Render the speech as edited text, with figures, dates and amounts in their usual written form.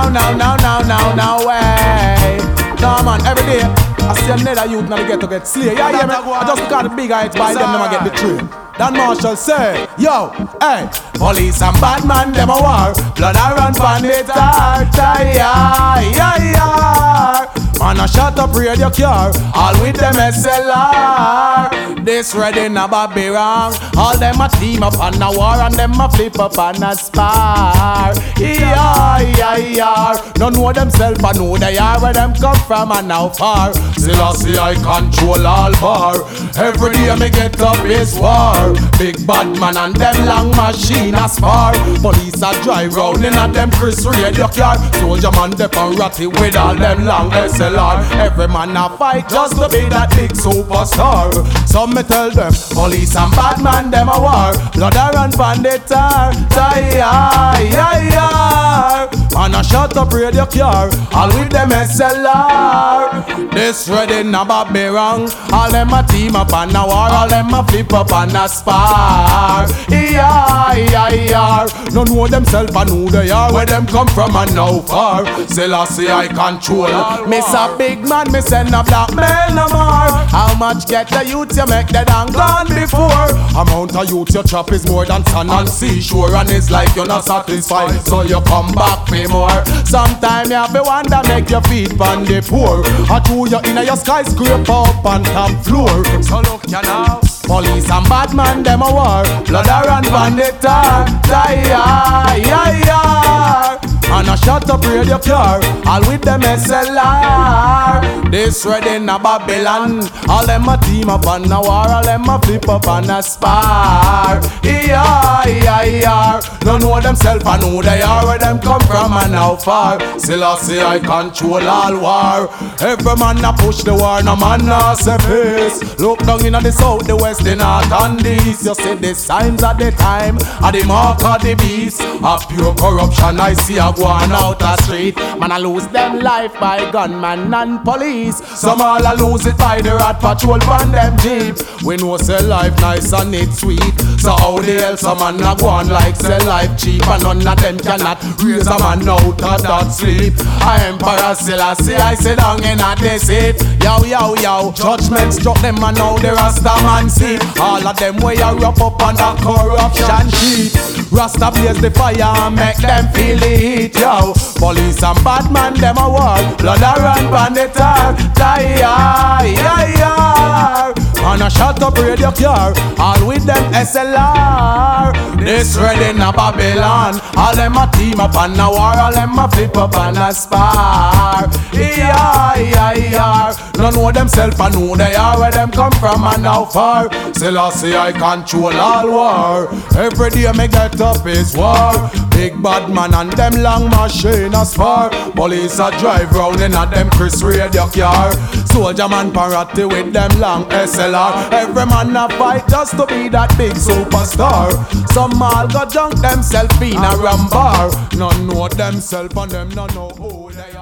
now, way. No man, every day I see another youth now get to get slayed. Yeah, hear me? I just look at the big heights by them, never get betrayed. Dan Marshall say, yo, hey, police and bad man, them a war. Blood a run pan it hard, yeah. Man a shut up radio car, all with them SLR. This ready in a Babylon, all them a team up on a war and them a flip up on a spar. Yeah. Don't know themself, I know they are where them come from and how far. Still I see I control all bar. Every day me get up is war. Big bad man and them long machine a spar. Police a drive round in a them Chris radio car. Soldier man dep and ratty with all them long SLR. Every man a fight just to be that big superstar. Some me tell them police and bad man them a war. Blood a run pan the tar. Man a shut up radio car, all with them SLR. This ready in a Babylon, all them a team up on a war, all them a flip up on a spar. No know themself and who they are, where them come from and how far. Still I say I control. Miss a big man, me send a black man no more. How much get the youth you make dead and gone before? Amount of youth you chop is more than sun and seashore, and it's like you're not satisfied, so you come back for more. Sometime you have to wonder, make your feet on the poor. I threw you in your skyscraper up on top floor. So look you now, police and bad man them a war. Blood a run van the tar. And a shut up radio car, all with them SLR. This ready in a Babylon, all them a team up on a war, all them a flip up on a spar. Don't know themself and who they are, where them come from and how far. Still I say I control all war. Every man a push the war, no man a say peace. Look down in the south, the west, the north and the east. You see the signs at the time, at the mark of the beast. A pure corruption I see a going out the street. Man a lose them life by gunman and police. Some all a lose it by the rat patrol from them jeep. We know say life nice and it sweet. So how the hell some man a go on like say life cheap, and none of them cannot raise a man out of that sleep. I Emperor Selassie, I sit down in a desert. Yo, judgment struck them and now the Rasta man see. All of them way a wrap up on the corruption sheet. Rasta blaze the fire and make them feel the heat, yo. Police and bad man them a war. Blood a run pan the tar. And a shut up radio car, all with them SLR. This ready in a Babylon, all them a team up on a war, all them a flip up on a spar. Don't know themself and who they are, where them come from and how far. Still I say I control all war. Every day me get up is war. Big bad man and them long machine a spar. Police a drive round in a them Chris radio car. Soldier man parati with them long SLR. Every man a fight just to be that big superstar. Some all got junk themself in a ram bar. None know themself and them none know who they are.